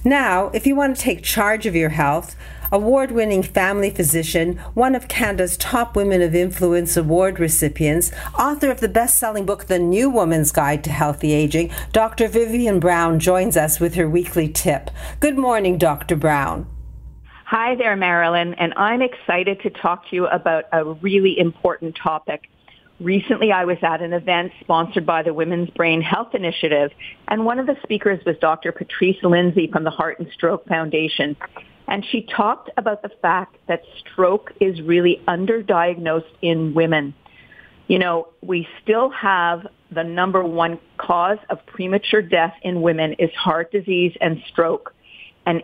Now, if you want to take charge of your health, award-winning family physician, one of Canada's top Women of Influence Award recipients, author of the best-selling book, The New Woman's Guide to Healthy Aging, Dr. Vivian Brown joins us with her weekly tip. Good morning, Dr. Brown. Hi there, Marilyn, and I'm excited to talk to you about a really important topic. Recently, I was at an event sponsored by the Women's Brain Health Initiative, and one of the speakers was Dr. Patrice Lindsay from the Heart and Stroke Foundation. And she talked about the fact that stroke is really underdiagnosed in women. You know, we still have the number one cause of premature death in women is heart disease and stroke. And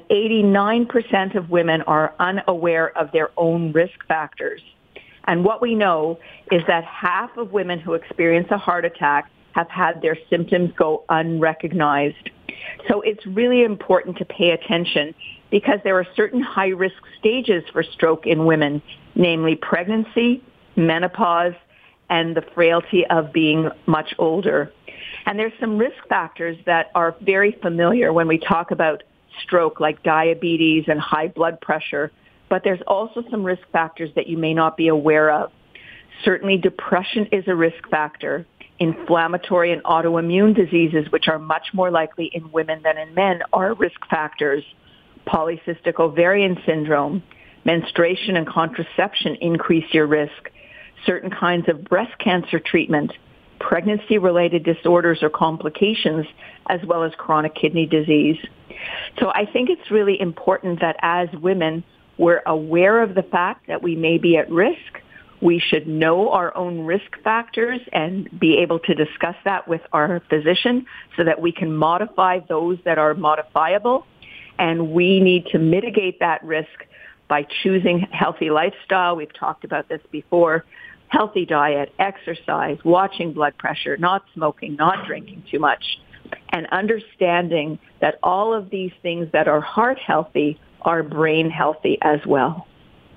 89% of women are unaware of their own risk factors. And what we know is that half of women who experience a heart attack have had their symptoms go unrecognized. So it's really important to pay attention because there are certain high-risk stages for stroke in women, namely pregnancy, menopause, and the frailty of being much older. And there's some risk factors that are very familiar when we talk about stroke, like diabetes and high blood pressure, but there's also some risk factors that you may not be aware of. Certainly depression is a risk factor. Inflammatory and autoimmune diseases, which are much more likely in women than in men, are risk factors. Polycystic ovarian syndrome, menstruation and contraception increase your risk. Certain kinds of breast cancer treatment, pregnancy-related disorders or complications, as well as chronic kidney disease. So I think it's really important that as women, we're aware of the fact that we may be at risk. We should know our own risk factors and be able to discuss that with our physician so that we can modify those that are modifiable. And we need to mitigate that risk by choosing healthy lifestyle. We've talked about this before. Healthy diet, exercise, watching blood pressure, not smoking, not drinking too much, and understanding that all of these things that are heart healthy are brain healthy as well.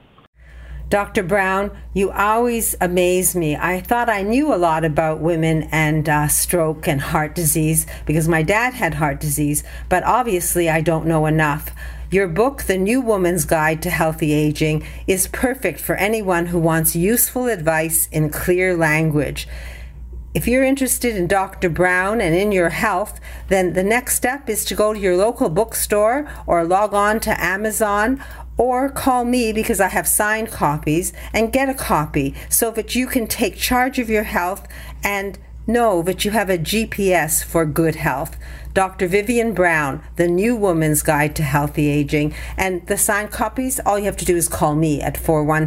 Dr. Brown, you always amaze me. I thought I knew a lot about women and stroke and heart disease because my dad had heart disease, but obviously I don't know enough. Your book, The New Woman's Guide to Healthy Aging, is perfect for anyone who wants useful advice in clear language. If you're interested in Dr. Brown and in your health, then the next step is to go to your local bookstore or log on to Amazon or call me because I have signed copies and get a copy so that you can take charge of your health and know that you have a GPS for good health. Dr. Vivian Brown, The New Woman's Guide to Healthy Aging. And the signed copies, all you have to do is call me at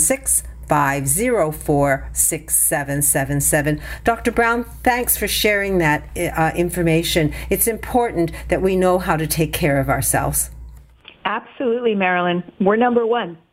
416-504-6777. Dr. Brown, thanks for sharing that information. It's important that we know how to take care of ourselves. Absolutely, Marilyn. We're number one.